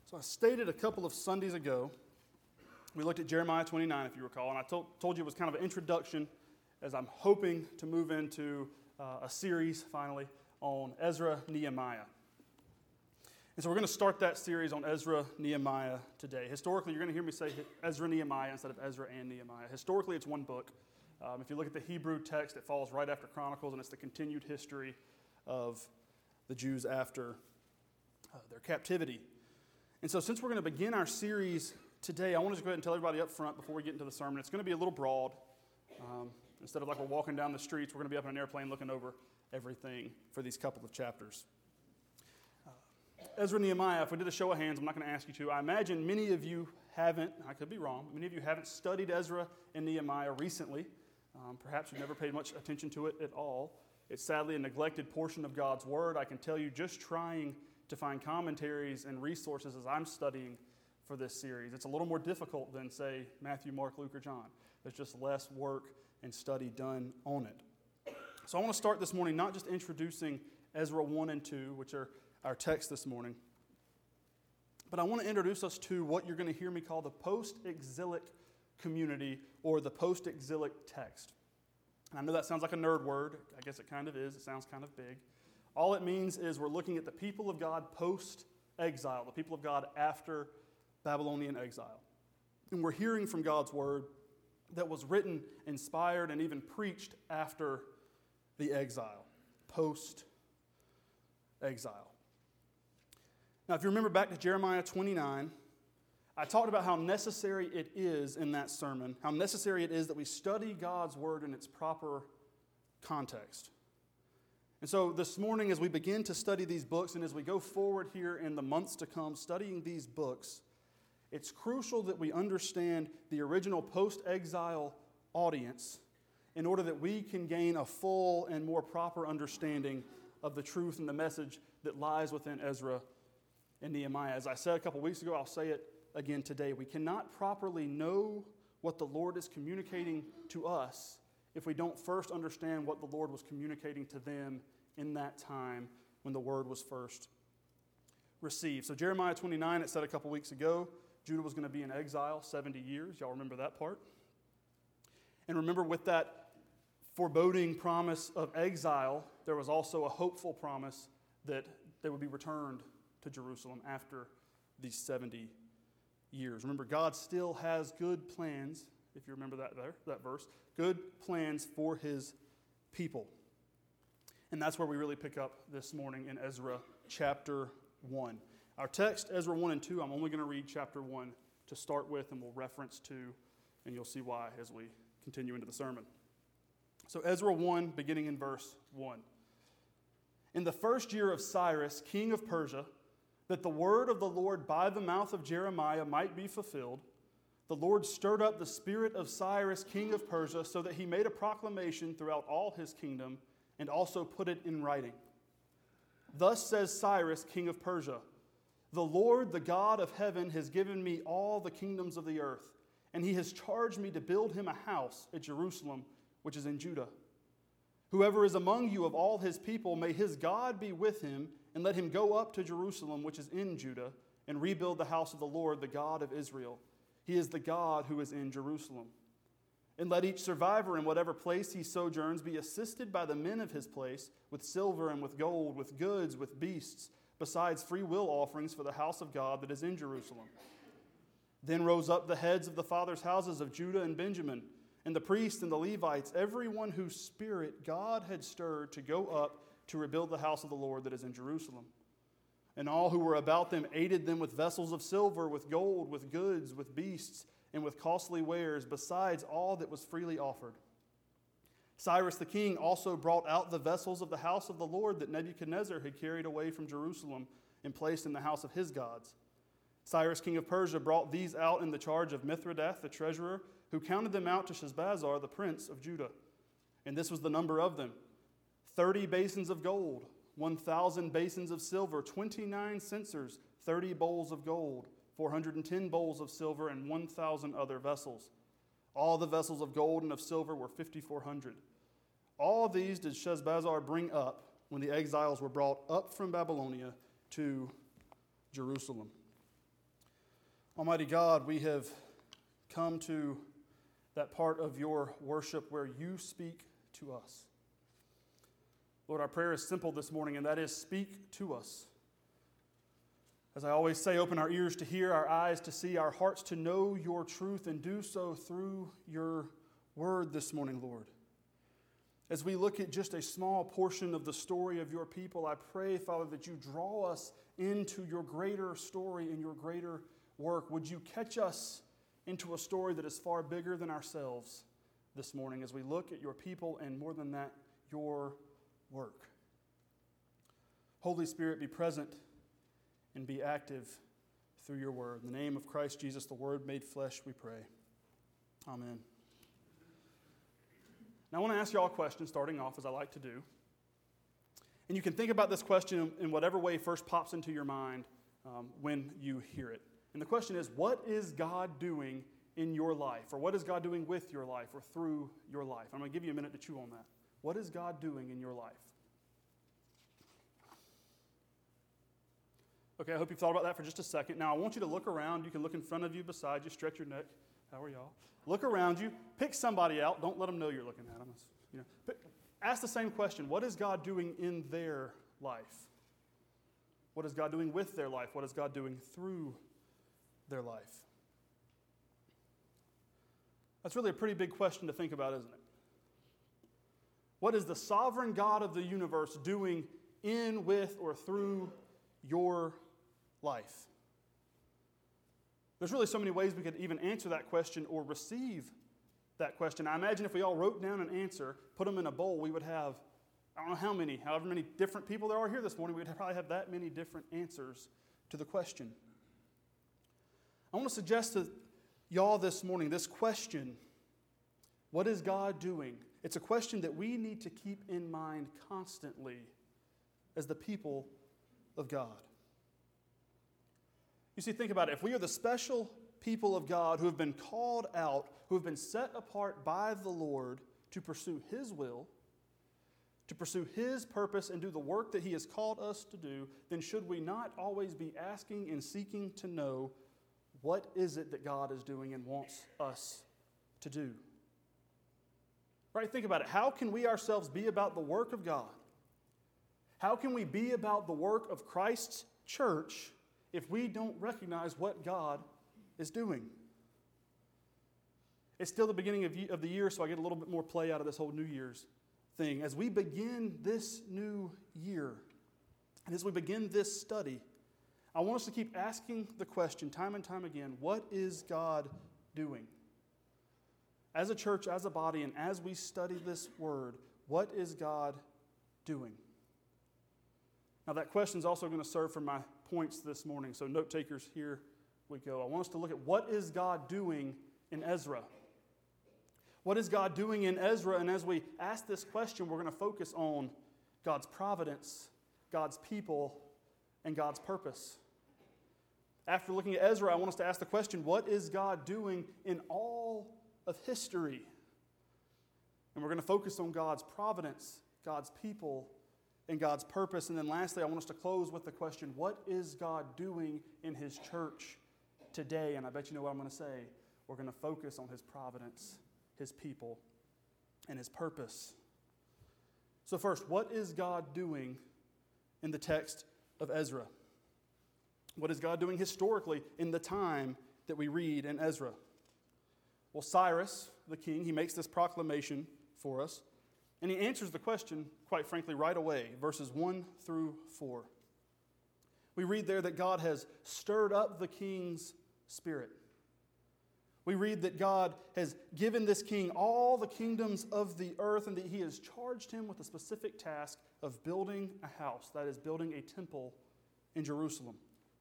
So I stated a couple of Sundays ago, we looked at Jeremiah 29, if you recall, and I told you it was kind of an introduction as I'm hoping to move into a series, finally, on Ezra, Nehemiah. And so we're going to start that series on Ezra, Nehemiah today. Historically, you're going to hear me say Ezra, Nehemiah instead of Ezra and Nehemiah. Historically, it's one book. If you look at the Hebrew text, it falls right after Chronicles, and it's the continued history of the Jews after their captivity. And so since we're going to begin our series today, I want to just go ahead and tell everybody up front before we get into the sermon, it's going to be a little broad. Instead of like we're walking down the streets, we're going to be up in an airplane looking over everything for these couple of chapters. Ezra, Nehemiah, if we did a show of hands, I'm not going to ask you to. I imagine many of you haven't, I could be wrong, many of you haven't studied Ezra and Nehemiah recently. Perhaps you've never paid much attention to it at all. It's sadly a neglected portion of God's Word. I can tell you, just trying to find commentaries and resources as I'm studying for this series, it's a little more difficult than, say, Matthew, Mark, Luke, or John. There's just less work and study done on it. So I want to start this morning not just introducing Ezra 1 and 2, which are our text this morning, but I want to introduce us to what you're going to hear me call the post-exilic community or the post-exilic text. And I know that sounds like a nerd word. I guess it kind of is. It sounds kind of big. All it means is we're looking at the people of God post-exile, the people of God after Babylonian exile. And we're hearing from God's word that was written, inspired, and even preached after the exile, post-exile. Now, if you remember back to Jeremiah 29, I talked about how necessary it is in that sermon, how necessary it is that we study God's word in its proper context. And so this morning, as we begin to study these books and as we go forward here in the months to come studying these books, it's crucial that we understand the original post-exile audience in order that we can gain a full and more proper understanding of the truth and the message that lies within Ezra and Nehemiah. As I said a couple weeks ago, I'll say it again today. We cannot properly know what the Lord is communicating to us if we don't first understand what the Lord was communicating to them in that time when the word was first received. So Jeremiah 29, it said a couple weeks ago, Judah was going to be in exile 70 years. Y'all remember that part? And remember, with that foreboding promise of exile, there was also a hopeful promise that they would be returned to Jerusalem after these 70 years. Remember, God still has good plans, if you remember that verse, good plans for his people. And that's where we really pick up this morning in Ezra chapter 1. Our text, Ezra 1 and 2, I'm only going to read chapter 1 to start with, and we'll reference 2, and you'll see why as we continue into the sermon. So Ezra 1, beginning in verse 1. In the first year of Cyrus, king of Persia, that the word of the Lord by the mouth of Jeremiah might be fulfilled, the Lord stirred up the spirit of Cyrus, king of Persia, so that he made a proclamation throughout all his kingdom and also put it in writing. Thus says Cyrus, king of Persia, the Lord, the God of heaven, has given me all the kingdoms of the earth, and he has charged me to build him a house at Jerusalem, which is in Judah. Whoever is among you of all his people, may his God be with him, and let him go up to Jerusalem, which is in Judah, and rebuild the house of the Lord, the God of Israel. He is the God who is in Jerusalem. And let each survivor in whatever place he sojourns be assisted by the men of his place with silver and with gold, with goods, with beasts, besides free will offerings for the house of God that is in Jerusalem. Then rose up the heads of the fathers' houses of Judah and Benjamin, and the priests and the Levites, everyone whose spirit God had stirred to go up to rebuild the house of the Lord that is in Jerusalem. And all who were about them aided them with vessels of silver, with gold, with goods, with beasts, and with costly wares, besides all that was freely offered. Cyrus the king also brought out the vessels of the house of the Lord that Nebuchadnezzar had carried away from Jerusalem and placed in the house of his gods. Cyrus king of Persia brought these out in the charge of Mithredath the treasurer, who counted them out to Sheshbazzar the prince of Judah. And this was the number of them: 30 basins of gold, 1,000 basins of silver, 29 censers, 30 bowls of gold, 410 bowls of silver, and 1,000 other vessels. All the vessels of gold and of silver were 5,400. All these did Sheshbazzar bring up when the exiles were brought up from Babylonia to Jerusalem. Almighty God, we have come to that part of your worship where you speak to us. Lord, our prayer is simple this morning, and that is speak to us. As I always say, open our ears to hear, our eyes to see, our hearts to know your truth, and do so through your word this morning, Lord. As we look at just a small portion of the story of your people, I pray, Father, that you draw us into your greater story and your greater work. Would you catch us into a story that is far bigger than ourselves this morning as we look at your people and, more than that, your work. Holy Spirit, be present and be active through your word. In the name of Christ Jesus, the Word made flesh, we pray. Amen. Now I want to ask you all a question starting off, as I like to do. And you can think about this question in whatever way first pops into your mind when you hear it. And the question is, what is God doing in your life? Or what is God doing with your life or through your life? I'm going to give you a minute to chew on that. What is God doing in your life? Okay, I hope you've thought about that for just a second. Now, I want you to look around. You can look in front of you, beside you, stretch your neck. How are y'all? Look around you. Pick somebody out. Don't let them know you're looking at them. Ask the same question. What is God doing in their life? What is God doing with their life? What is God doing through their life? That's really a pretty big question to think about, isn't it? What is the sovereign God of the universe doing in, with, or through your life? There's really so many ways we could even answer that question or receive that question. I imagine if we all wrote down an answer, put them in a bowl, we would have, I don't know however many different people there are here this morning, we would probably have that many different answers to the question. I want to suggest to y'all this morning this question, what is God doing? It's a question that we need to keep in mind constantly as the people of God. You see, think about it. If we are the special people of God who have been called out, who have been set apart by the Lord to pursue His will, to pursue His purpose and do the work that He has called us to do, then should we not always be asking and seeking to know what is it that God is doing and wants us to do? Right? Think about it. How can we ourselves be about the work of God? How can we be about the work of Christ's church if we don't recognize what God is doing? It's still the beginning of the year, so I get a little bit more play out of this whole New Year's thing. As we begin this new year, and as we begin this study, I want us to keep asking the question time and time again, what is God doing? As a church, as a body, and as we study this word, what is God doing? Now that question is also going to serve for my points this morning. So note takers, here we go. I want us to look at what is God doing in Ezra. What is God doing in Ezra? And as we ask this question, we're going to focus on God's providence, God's people, and God's purpose. After looking at Ezra, I want us to ask the question, what is God doing in all of history? And we're going to focus on God's providence, God's people, and God's purpose. And then lastly, I want us to close with the question, what is God doing in His church today? And I bet you know what I'm going to say. We're going to focus on His providence, His people, and His purpose. So first, what is God doing in the text of Ezra? What is God doing historically in the time that we read in Ezra? Well, Cyrus, the king, he makes this proclamation for us, and he answers the question, quite frankly, right away, verses 1 through 4. We read there that God has stirred up the king's spirit. We read that God has given this king all the kingdoms of the earth and that He has charged him with a specific task of building a house, that is, building a temple in Jerusalem.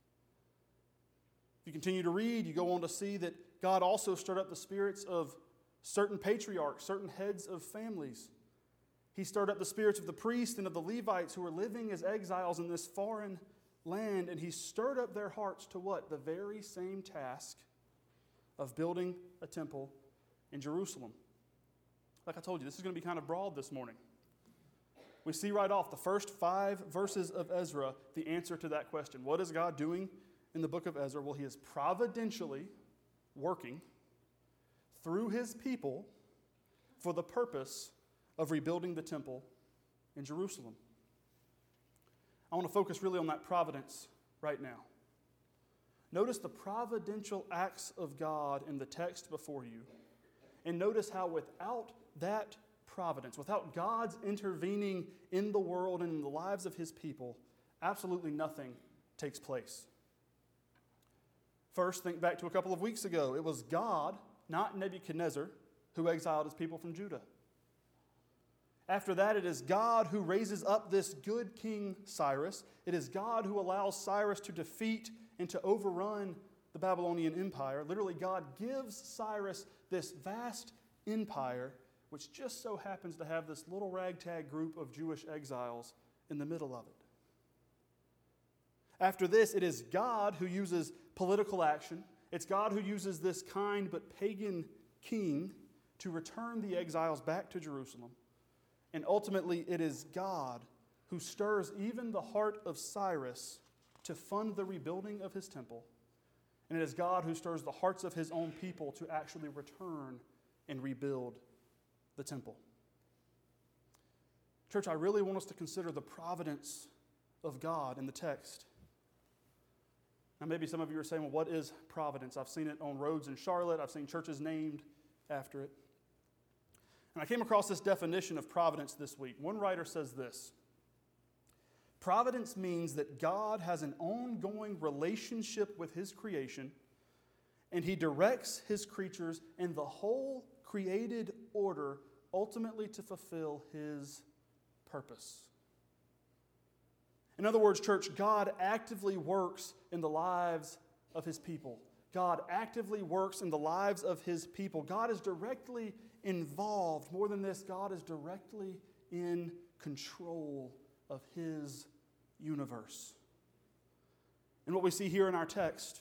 If you continue to read, you go on to see that God also stirred up the spirits of certain patriarchs, certain heads of families. He stirred up the spirits of the priests and of the Levites who were living as exiles in this foreign land, and He stirred up their hearts to what? The very same task of building a temple in Jerusalem. Like I told you, this is going to be kind of broad this morning. We see right off the first 5 verses of Ezra the answer to that question. What is God doing in the book of Ezra? Well, he is providentially working through his people for the purpose of rebuilding the temple in Jerusalem. I want to focus really on that providence right now. Notice the providential acts of God in the text before you, and notice how without that providence, without God's intervening in the world and in the lives of his people, absolutely nothing takes place. First, think back to a couple of weeks ago. It was God, not Nebuchadnezzar, who exiled his people from Judah. After that, it is God who raises up this good king Cyrus. It is God who allows Cyrus to defeat and to overrun the Babylonian Empire. Literally, God gives Cyrus this vast empire, which just so happens to have this little ragtag group of Jewish exiles in the middle of it. After this, it is God who uses political action. It's God who uses this kind but pagan king to return the exiles back to Jerusalem. And ultimately, it is God who stirs even the heart of Cyrus to fund the rebuilding of his temple. And it is God who stirs the hearts of his own people to actually return and rebuild the temple. Church, I really want us to consider the providence of God in the text. Now, maybe some of you are saying, well, what is providence? I've seen it on roads in Charlotte. I've seen churches named after it. And I came across this definition of providence this week. One writer says this: providence means that God has an ongoing relationship with his creation, and he directs his creatures and the whole created order ultimately to fulfill his purpose. In other words, church, God actively works in the lives of his people. God actively works in the lives of his people. God is directly involved. More than this, God is directly in control of his universe. And what we see here in our text,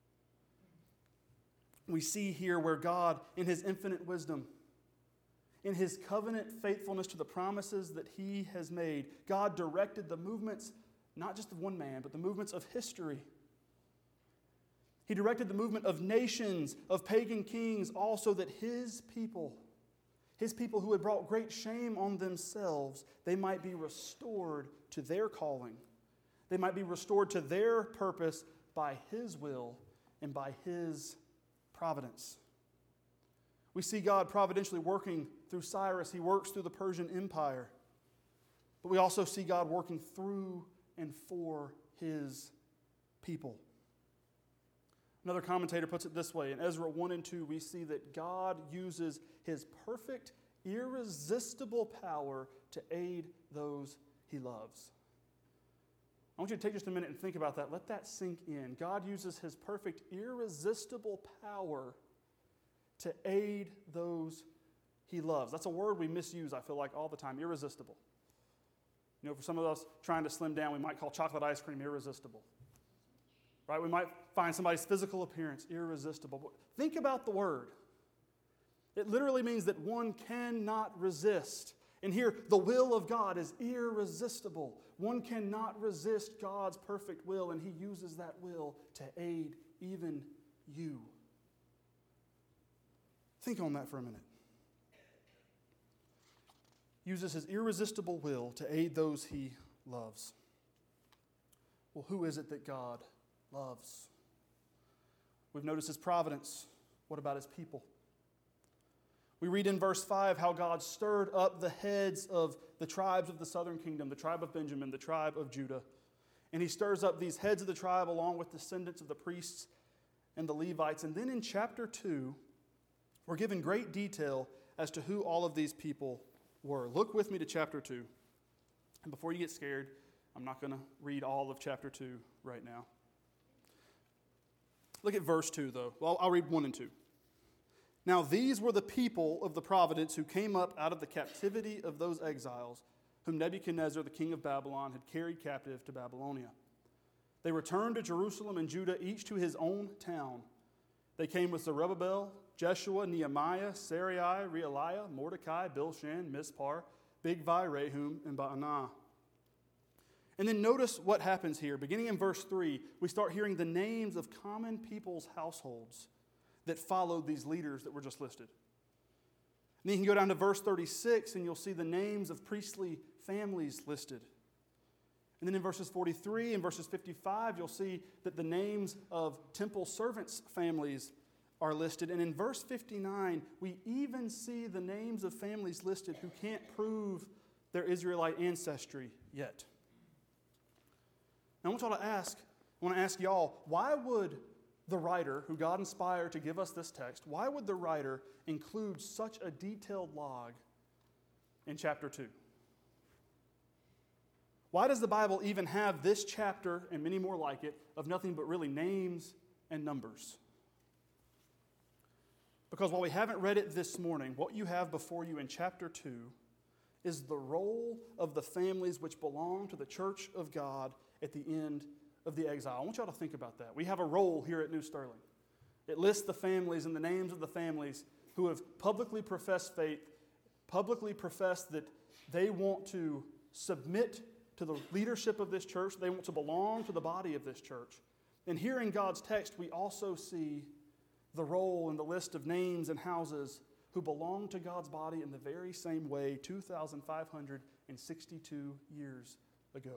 we see here where God, in his infinite wisdom, in his covenant faithfulness to the promises that he has made, God directed the movements, not just of one man, but the movements of history. He directed the movement of nations, of pagan kings, also that his people who had brought great shame on themselves, they might be restored to their calling. They might be restored to their purpose by his will and by his providence. We see God providentially working through Cyrus. He works through the Persian Empire. But we also see God working through and for his people. Another commentator puts it this way. In Ezra 1 and 2, we see that God uses his perfect, irresistible power to aid those he loves. I want you to take just a minute and think about that. Let that sink in. God uses his perfect, irresistible power to aid those he loves. That's a word we misuse, I feel like, all the time. Irresistible. You know, for some of us trying to slim down, we might call chocolate ice cream irresistible. Right? We might find somebody's physical appearance irresistible. But think about the word. It literally means that one cannot resist. And here, the will of God is irresistible. One cannot resist God's perfect will, and he uses that will to aid even you. Think on that for a minute. Uses his irresistible will to aid those he loves. Well, who is it that God loves? We've noticed his providence. What about his people? We read in verse 5 how God stirred up the heads of the tribes of the southern kingdom, the tribe of Benjamin, the tribe of Judah. And he stirs up these heads of the tribe along with descendants of the priests and the Levites. And then in chapter 2, we're given great detail as to who all of these people were. Look with me to chapter 2. And before you get scared, I'm not going to read all of chapter 2 right now. Look at verse 2, though. Well, I'll read 1 and 2. Now these were the people of the providence who came up out of the captivity of those exiles, whom Nebuchadnezzar, the king of Babylon, had carried captive to Babylonia. They returned to Jerusalem and Judah, each to his own town. They came with Zerubbabel, Jeshua, Nehemiah, Sarai, Realiah, Mordecai, Bilshan, Mispar, Bigvai, Rehum, and Baanah. And then notice what happens here. Beginning in verse 3, we start hearing the names of common people's households that followed these leaders that were just listed. And then you can go down to verse 36 and you'll see the names of priestly families listed. And then in verses 43 and verses 55, you'll see that the names of temple servants' families are listed. And in verse 59, we even see the names of families listed who can't prove their Israelite ancestry yet. Now, I want to ask y'all, why would the writer, who God inspired to give us this text, why would the writer include such a detailed log in chapter 2? Why does the Bible even have this chapter, and many more like it, of nothing but really names and numbers? Because while we haven't read it this morning, what you have before you in chapter 2 is the role of the families which belong to the church of God at the end of the exile. I want y'all to think about that. We have a role here at New Sterling. It lists the families and the names of the families who have publicly professed faith, publicly professed that they want to submit to the leadership of this church. They want to belong to the body of this church. And here in God's text, we also see the role and the list of names and houses who belong to God's body in the very same way 2,562 years ago.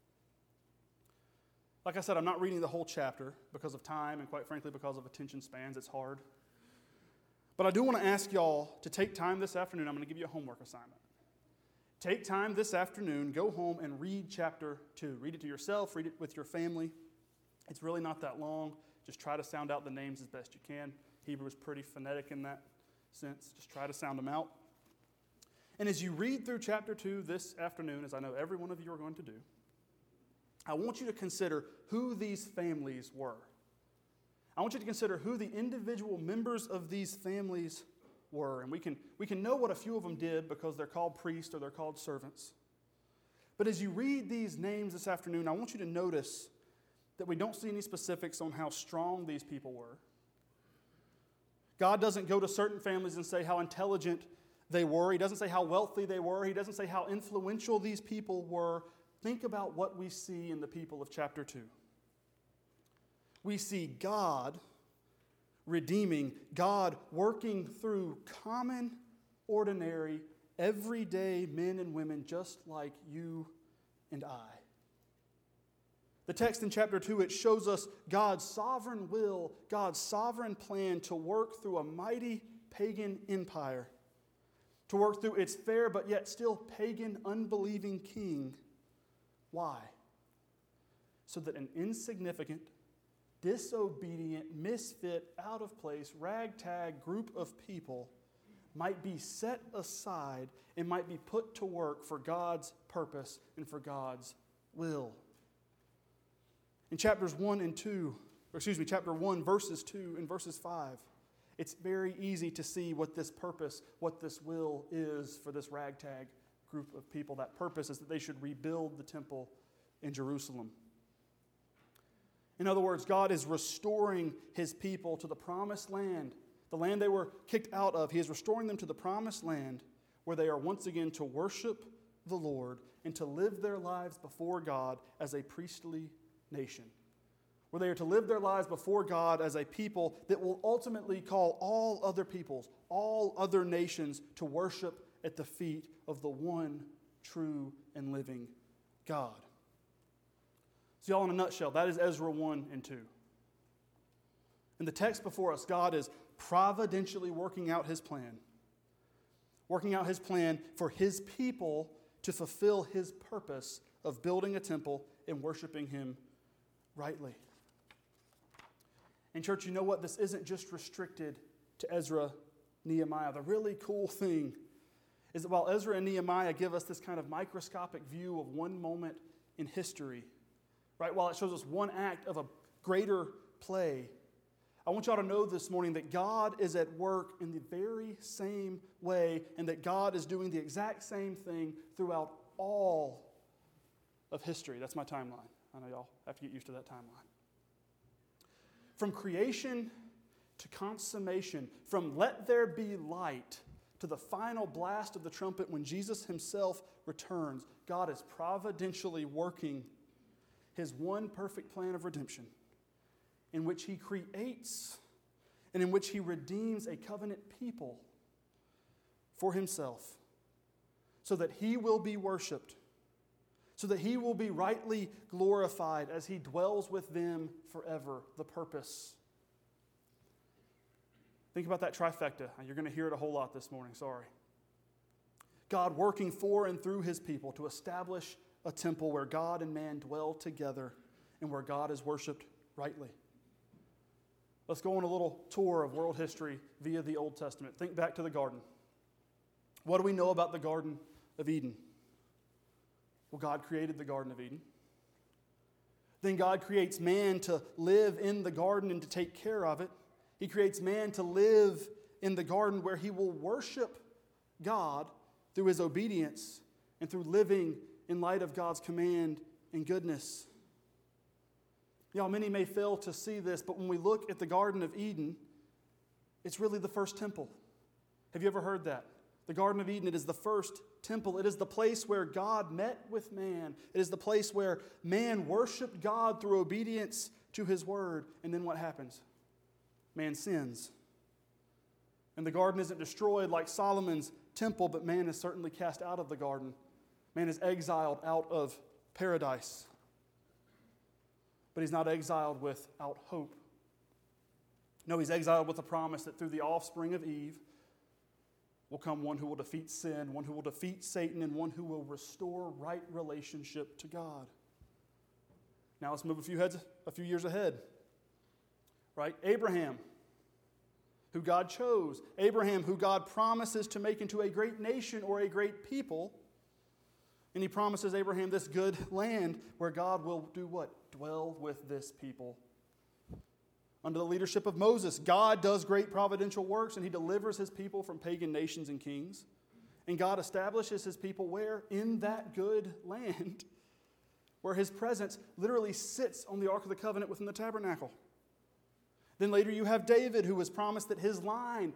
Like I said, I'm not reading the whole chapter because of time and quite frankly because of attention spans. It's hard. But I do want to ask y'all to take time this afternoon. I'm going to give you a homework assignment. Take time this afternoon, go home and read chapter 2. Read it to yourself, read it with your family. It's really not that long. Just try to sound out the names as best you can. Hebrew is pretty phonetic in that sense. Just try to sound them out. And as you read through chapter 2 this afternoon, as I know every one of you are going to do, I want you to consider who these families were. I want you to consider who the individual members of these families were. And we can know what a few of them did because they're called priests or they're called servants. But as you read these names this afternoon, I want you to notice that we don't see any specifics on how strong these people were. God doesn't go to certain families and say how intelligent they were. He doesn't say how wealthy they were. He doesn't say how influential these people were. Think about what we see in the people of chapter 2. We see God redeeming, God working through common, ordinary, everyday men and women just like you and I. The text in chapter 2, it shows us God's sovereign will, God's sovereign plan to work through a mighty pagan empire, to work through its fair but yet still pagan, unbelieving king. Why? So that an insignificant, disobedient, misfit, out of place, ragtag group of people might be set aside and might be put to work for God's purpose and for God's will. In chapter 1, verses 2 and verses 5, it's very easy to see what this purpose, what this will is for this ragtag group of people. That purpose is that they should rebuild the temple in Jerusalem. In other words, God is restoring his people to the promised land, the land they were kicked out of. He is restoring them to the promised land where they are once again to worship the Lord and to live their lives before God as a priestly nation, where they are to live their lives before God as a people that will ultimately call all other peoples, all other nations to worship at the feet of the one true and living God. So y'all, in a nutshell, that is Ezra 1 and 2. In the text before us, God is providentially working out his plan for his people to fulfill his purpose of building a temple and worshiping him rightly. And church, you know what? This isn't just restricted to Ezra, Nehemiah. The really cool thing is that while Ezra and Nehemiah give us this kind of microscopic view of one moment in history, right? While it shows us one act of a greater play, I want y'all to know this morning that God is at work in the very same way and that God is doing the exact same thing throughout all of history. That's my timeline. I know y'all have to get used to that timeline. From creation to consummation, from let there be light to the final blast of the trumpet when Jesus himself returns, God is providentially working his one perfect plan of redemption in which he creates and in which he redeems a covenant people for himself so that he will be worshiped, so that he will be rightly glorified as he dwells with them forever. The purpose. Think about that trifecta. You're going to hear it a whole lot this morning, sorry. God working for and through his people to establish a temple where God and man dwell together and where God is worshiped rightly. Let's go on a little tour of world history via the Old Testament. Think back to the garden. What do we know about the Garden of Eden? Well, God created the Garden of Eden. Then God creates man to live in the garden and to take care of it. He creates man to live in the garden where he will worship God through his obedience and through living in light of God's command and goodness. Y'all, many may fail to see this, but when we look at the Garden of Eden, it's really the first temple. Have you ever heard that? The Garden of Eden, it is the first temple. It is the place where God met with man. It is the place where man worshiped God through obedience to his word. And then what happens? Man sins. And the garden isn't destroyed like Solomon's temple, but man is certainly cast out of the garden. Man is exiled out of paradise. But he's not exiled without hope. No, he's exiled with the promise that through the offspring of Eve will come one who will defeat sin, one who will defeat Satan, and one who will restore right relationship to God. Now let's move a few years ahead. Right? Abraham, who God chose. Abraham, who God promises to make into a great nation or a great people. And he promises Abraham this good land where God will do what? Dwell with this people. Under the leadership of Moses, God does great providential works and he delivers his people from pagan nations and kings. And God establishes his people where? In that good land, where his presence literally sits on the Ark of the Covenant within the tabernacle. Then later you have David, who was promised that his line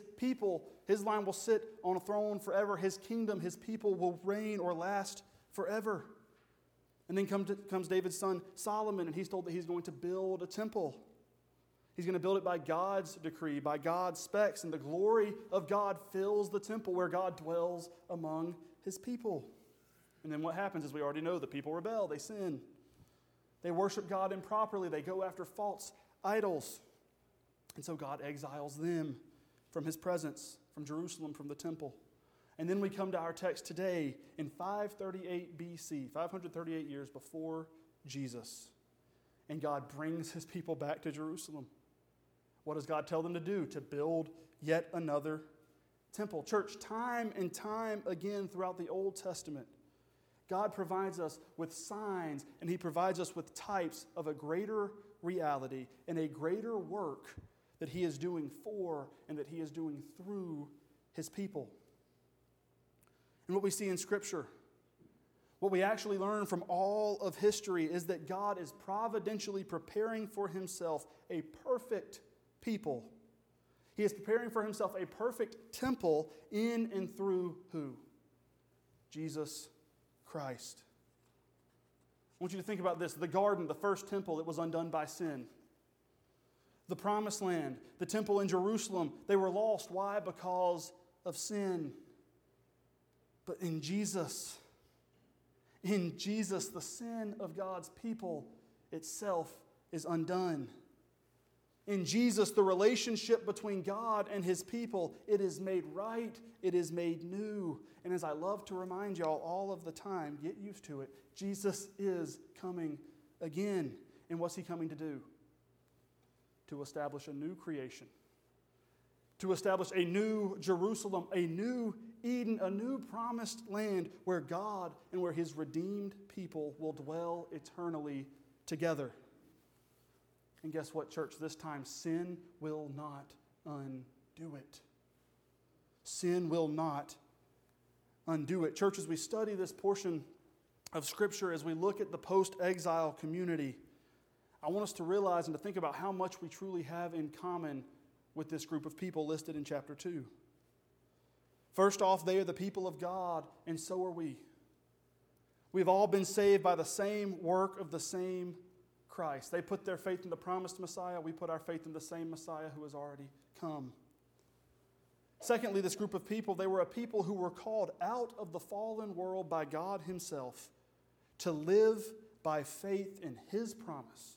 will sit on a throne forever. His kingdom, his people will reign or last forever. And then comes David's son Solomon, and he's told that he's going to build a temple. He's going to build it by God's decree, by God's specs, and the glory of God fills the temple where God dwells among his people. And then what happens, as we already know, the people rebel, they sin. They worship God improperly, they go after false idols. And so God exiles them from his presence, from Jerusalem, from the temple. And then we come to our text today in 538 BC, 538 years before Jesus. And God brings his people back to Jerusalem. What does God tell them to do? To build yet another temple. Church, time and time again throughout the Old Testament, God provides us with signs and he provides us with types of a greater reality and a greater work that he is doing for and that he is doing through his people. And what we see in Scripture, what we actually learn from all of history is that God is providentially preparing for himself a perfect people. He is preparing for himself a perfect temple in and through who? Jesus Christ. I want you to think about this. The garden, the first temple, it was undone by sin. The promised land, the temple in Jerusalem, they were lost. Why? Because of sin. But in Jesus, the sin of God's people itself is undone. In Jesus, the relationship between God and his people, it is made right, it is made new. And as I love to remind y'all all of the time, get used to it, Jesus is coming again. And what's he coming to do? To establish a new creation. To establish a new Jerusalem, a new Eden, a new promised land where God and where his redeemed people will dwell eternally together. And guess what, church? This time, sin will not undo it. Sin will not undo it. Church, as we study this portion of Scripture, as we look at the post-exile community, I want us to realize and to think about how much we truly have in common with this group of people listed in chapter 2. First off, they are the people of God, and so are we. We've all been saved by the same work of the same Christ. They put their faith in the promised Messiah. We put our faith in the same Messiah who has already come. Secondly, this group of people, they were a people who were called out of the fallen world by God Himself to live by faith in His promise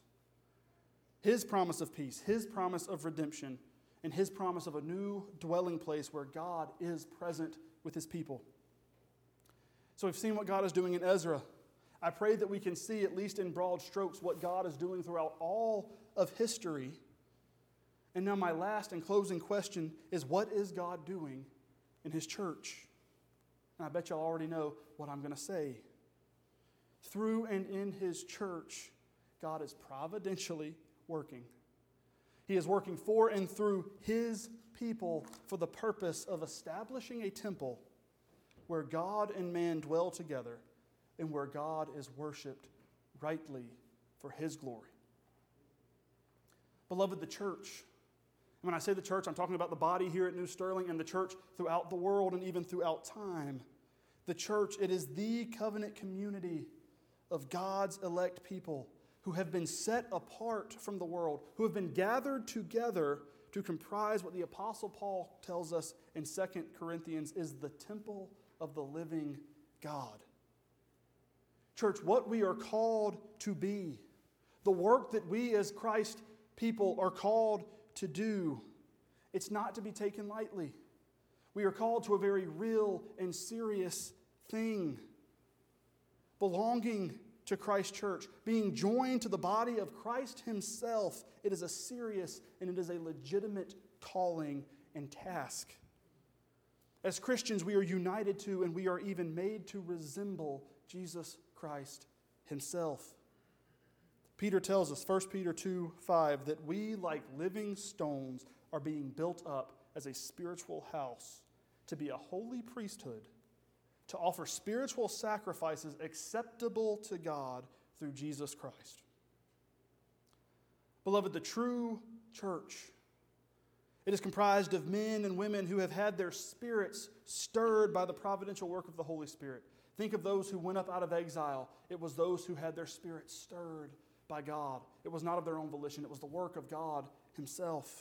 of peace, His promise of redemption, and His promise of a new dwelling place where God is present with His people. So we've seen what God is doing in Ezra. I pray that we can see, at least in broad strokes, what God is doing throughout all of history. And now my last and closing question is, what is God doing in His church? And I bet y'all already know what I'm going to say. Through and in His church, God is providentially working. He is working for and through His people for the purpose of establishing a temple where God and man dwell together and where God is worshiped rightly for His glory. Beloved, the church, and when I say the church, I'm talking about the body here at New Sterling and the church throughout the world and even throughout time. The church, it is the covenant community of God's elect people who have been set apart from the world, who have been gathered together to comprise what the Apostle Paul tells us in 2 Corinthians is the temple of the living God. Church, what we are called to be, the work that we as Christ people are called to do, it's not to be taken lightly. We are called to a very real and serious thing. Belonging to Christ Church, being joined to the body of Christ Himself, it is a serious and it is a legitimate calling and task. As Christians, we are united to and we are even made to resemble Jesus Christ Himself. Peter tells us, 1 Peter 2:5, that we, like living stones, are being built up as a spiritual house to be a holy priesthood, to offer spiritual sacrifices acceptable to God through Jesus Christ. Beloved, the true church, it is comprised of men and women who have had their spirits stirred by the providential work of the Holy Spirit. Think of those who went up out of exile. It was those who had their spirits stirred by God. It was not of their own volition. It was the work of God Himself.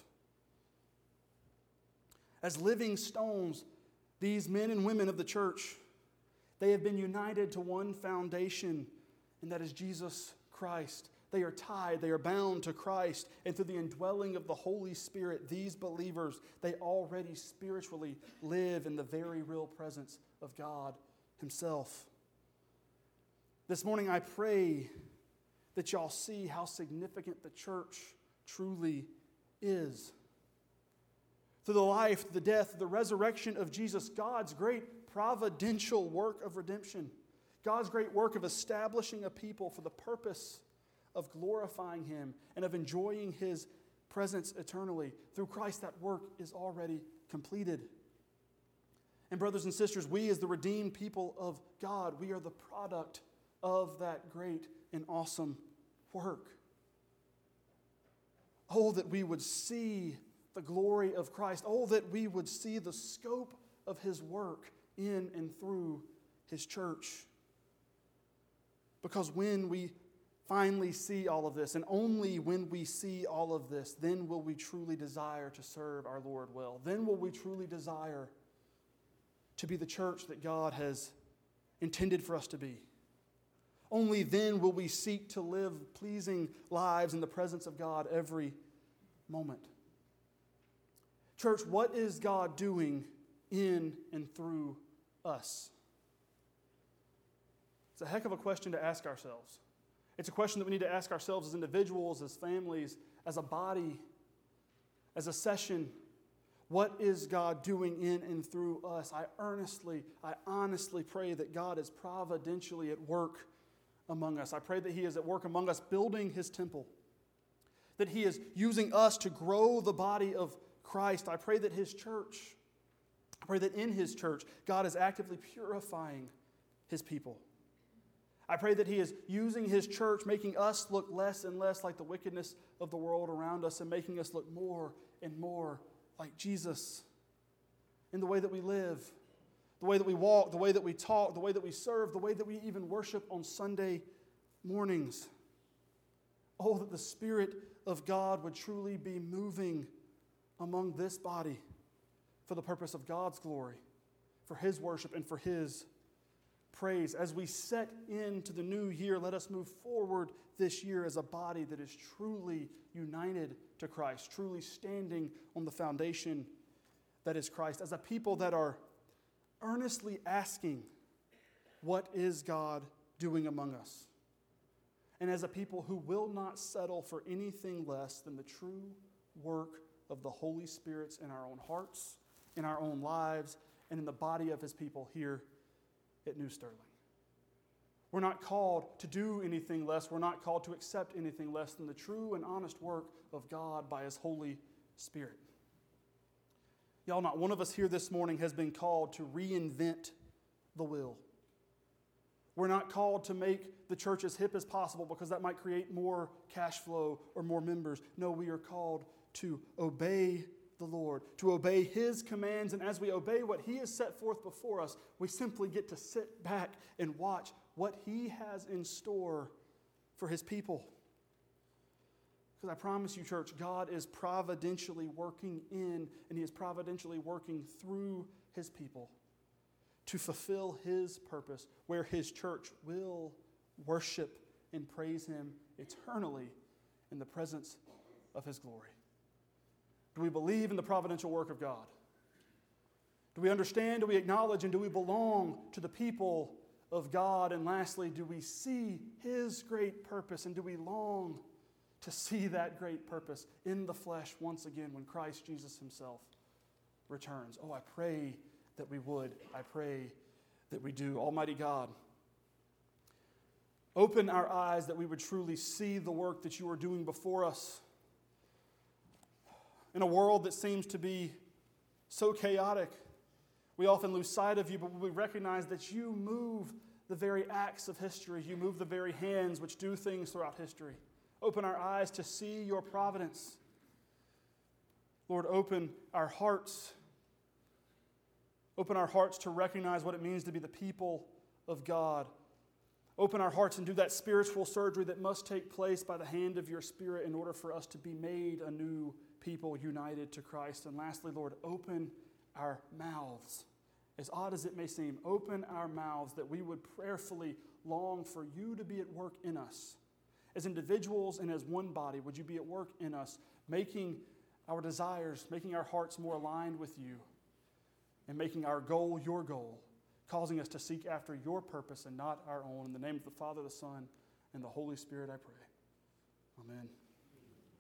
As living stones, these men and women of the church, they have been united to one foundation, and that is Jesus Christ. They are tied, they are bound to Christ, and through the indwelling of the Holy Spirit, these believers, they already spiritually live in the very real presence of God Himself. This morning I pray that y'all see how significant the church truly is. Through the life, the death, the resurrection of Jesus, God's great providential work of redemption, God's great work of establishing a people for the purpose of glorifying Him and of enjoying His presence eternally. Through Christ, that work is already completed. And brothers and sisters, we as the redeemed people of God, we are the product of that great and awesome work. Oh, that we would see the glory of Christ. Oh, that we would see the scope of His work in and through His church. Because when we finally see all of this, and only when we see all of this, then will we truly desire to serve our Lord well. Then will we truly desire to be the church that God has intended for us to be. Only then will we seek to live pleasing lives in the presence of God every moment. Church, what is God doing in and through us? It's a heck of a question to ask ourselves. It's a question that we need to ask ourselves as individuals, as families, as a body, as a session. What is God doing in and through us? I honestly pray that God is providentially at work among us. I pray that He is at work among us building His temple, that He is using us to grow the body of Christ. I pray that His church, I pray that in His church, God is actively purifying His people. I pray that He is using His church, making us look less and less like the wickedness of the world around us and making us look more and more like Jesus in the way that we live, the way that we walk, the way that we talk, the way that we serve, the way that we even worship on Sunday mornings. Oh, that the Spirit of God would truly be moving among this body for the purpose of God's glory, for His worship, and for His praise. As we set into the new year, let us move forward this year as a body that is truly united to Christ, truly standing on the foundation that is Christ, as a people that are earnestly asking, what is God doing among us? And as a people who will not settle for anything less than the true work of the Holy Spirit in our own hearts, in our own lives, and in the body of His people here at New Sterling. We're not called to do anything less. We're not called to accept anything less than the true and honest work of God by His Holy Spirit. Y'all, not one of us here this morning has been called to reinvent the wheel. We're not called to make the church as hip as possible because that might create more cash flow or more members. No, we are called to obey the Lord, to obey His commands. And as we obey what He has set forth before us, we simply get to sit back and watch what He has in store for His people. Because I promise you, church, God is providentially working in and He is providentially working through His people to fulfill His purpose, where His church will worship and praise Him eternally in the presence of His glory. Do we believe in the providential work of God? Do we understand, do we acknowledge, and do we belong to the people of God? And lastly, do we see His great purpose, and do we long to see that great purpose in the flesh once again when Christ Jesus Himself returns? Oh, I pray that we would. I pray that we do. Almighty God, open our eyes that we would truly see the work that You are doing before us. In a world that seems to be so chaotic, we often lose sight of You, but we recognize that You move the very acts of history. You move the very hands which do things throughout history. Open our eyes to see Your providence. Lord, open our hearts. Open our hearts to recognize what it means to be the people of God. Open our hearts and do that spiritual surgery that must take place by the hand of Your Spirit in order for us to be made a new people united to Christ. And lastly, Lord, open our mouths. As odd as it may seem, open our mouths that we would prayerfully long for You to be at work in us. As individuals and as one body, would You be at work in us, making our desires, making our hearts more aligned with You, and making our goal Your goal, causing us to seek after Your purpose and not our own. In the name of the Father, the Son, and the Holy Spirit, I pray. Amen.